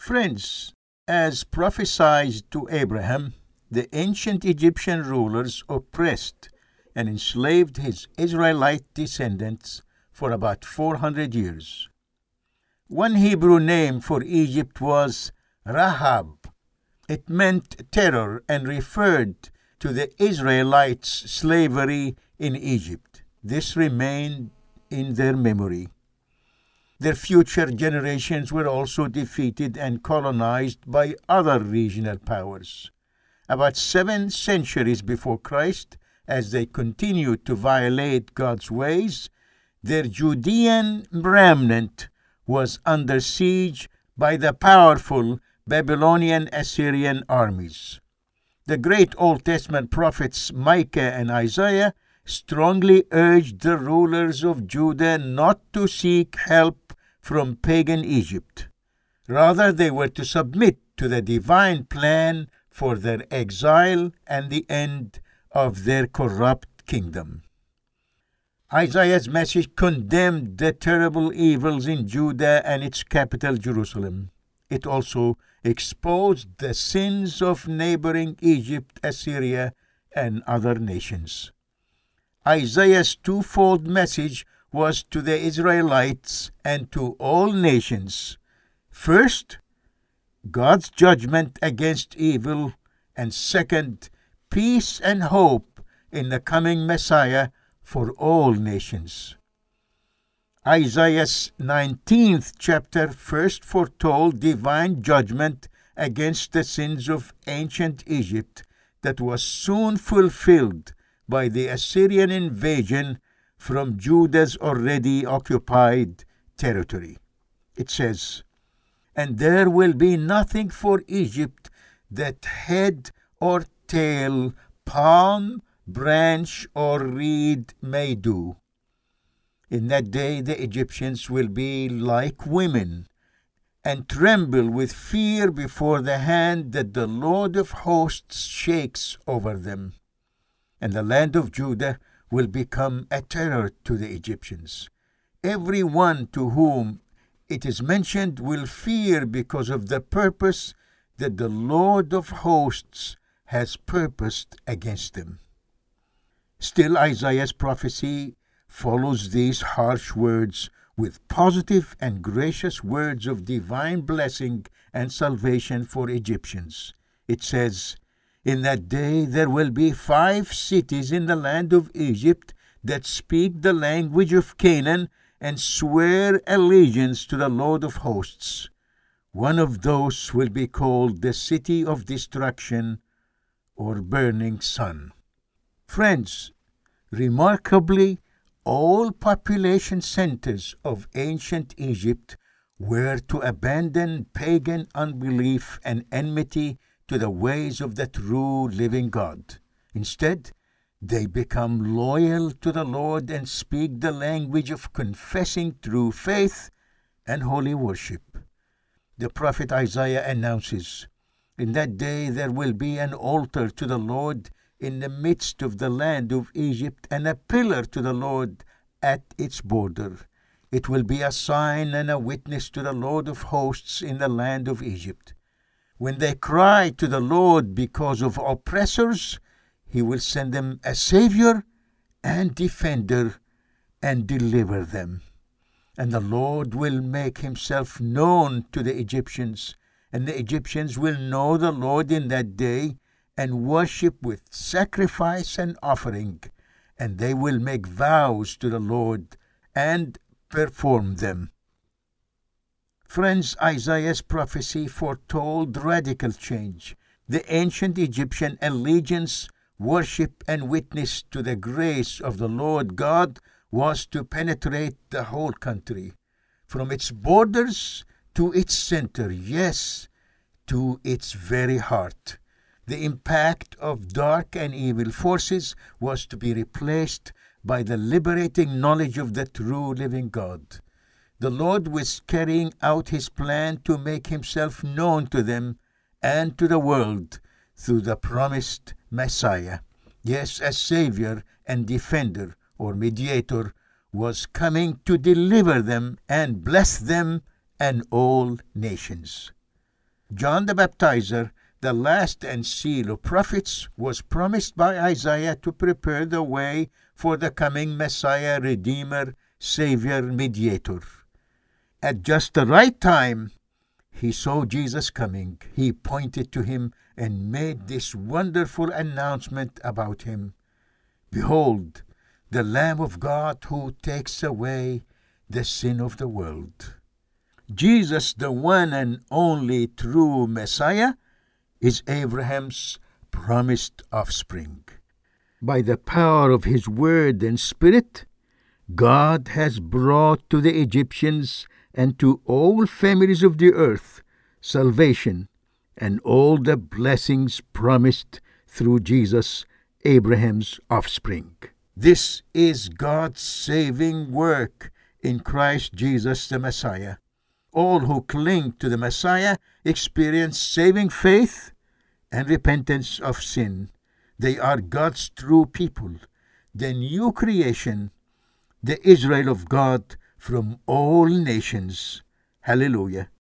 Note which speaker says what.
Speaker 1: Friends, as prophesied to Abraham, the ancient Egyptian rulers oppressed and enslaved his Israelite descendants for about 400 years. One Hebrew name for Egypt was Rahab. It meant terror and referred to the Israelites' slavery in Egypt. This remained in their memory. Their future generations were also defeated and colonized by other regional powers. About 7 centuries before Christ, as they continued to violate God's ways, their Judean remnant was under siege by the powerful Babylonian Assyrian armies. The great Old Testament prophets Micah and Isaiah strongly urged the rulers of Judah not to seek help from pagan Egypt. Rather, they were to submit to the divine plan for their exile and the end of their corrupt kingdom. Isaiah's message condemned the terrible evils in Judah and its capital Jerusalem. It also exposed the sins of neighboring Egypt, Assyria, and other nations. Isaiah's twofold message was to the Israelites and to all nations. First, God's judgment against evil, and second, peace and hope in the coming Messiah for all nations. Isaiah's 19th chapter first foretold divine judgment against the sins of ancient Egypt that was soon fulfilled by the Assyrian invasion from Judah's already occupied territory. It says, "And there will be nothing for Egypt that head or tail, palm, branch, or reed may do. In that day the Egyptians will be like women, and tremble with fear before the hand that the Lord of hosts shakes over them. And the land of Judah will become a terror to the Egyptians. Every one to whom it is mentioned will fear because of the purpose that the Lord of hosts has purposed against them." Still, Isaiah's prophecy follows these harsh words with positive and gracious words of divine blessing and salvation for Egyptians. It says, "In that day there will be 5 cities in the land of Egypt that speak the language of Canaan and swear allegiance to the Lord of hosts. One of those will be called the city of destruction or burning sun." Friends, remarkably, all population centers of ancient Egypt were to abandon pagan unbelief and enmity to the ways of the true living God. Instead, they become loyal to the Lord and speak the language of confessing true faith and holy worship. The prophet Isaiah announces, "In that day there will be an altar to the Lord in the midst of the land of Egypt, and a pillar to the Lord at its border. It will be a sign and a witness to the Lord of hosts in the land of Egypt. When they cry to the Lord because of oppressors, he will send them a Savior and defender and deliver them. And the Lord will make himself known to the Egyptians, and the Egyptians will know the Lord in that day and worship with sacrifice and offering, and they will make vows to the Lord and perform them." Friends, Isaiah's prophecy foretold radical change. The ancient Egyptian allegiance, worship, and witness to the grace of the Lord God was to penetrate the whole country, from its borders to its center, yes, to its very heart. The impact of dark and evil forces was to be replaced by the liberating knowledge of the true living God. The Lord was carrying out his plan to make himself known to them and to the world through the promised Messiah. Yes, a Savior and Defender or Mediator was coming to deliver them and bless them and all nations. John the Baptizer, the last and seal of prophets, was promised by Isaiah to prepare the way for the coming Messiah, Redeemer, Savior, Mediator. At just the right time, he saw Jesus coming. He pointed to him and made this wonderful announcement about him. Behold, the Lamb of God who takes away the sin of the world. Jesus, the one and only true Messiah, is Abraham's promised offspring. By the power of his word and spirit, God has brought to the Egyptians and to all families of the earth salvation and all the blessings promised through Jesus, Abraham's offspring. This is God's saving work in Christ Jesus the Messiah. All who cling to the Messiah experience saving faith and repentance of sin. They are God's true people, the new creation, the Israel of God from all nations. Hallelujah.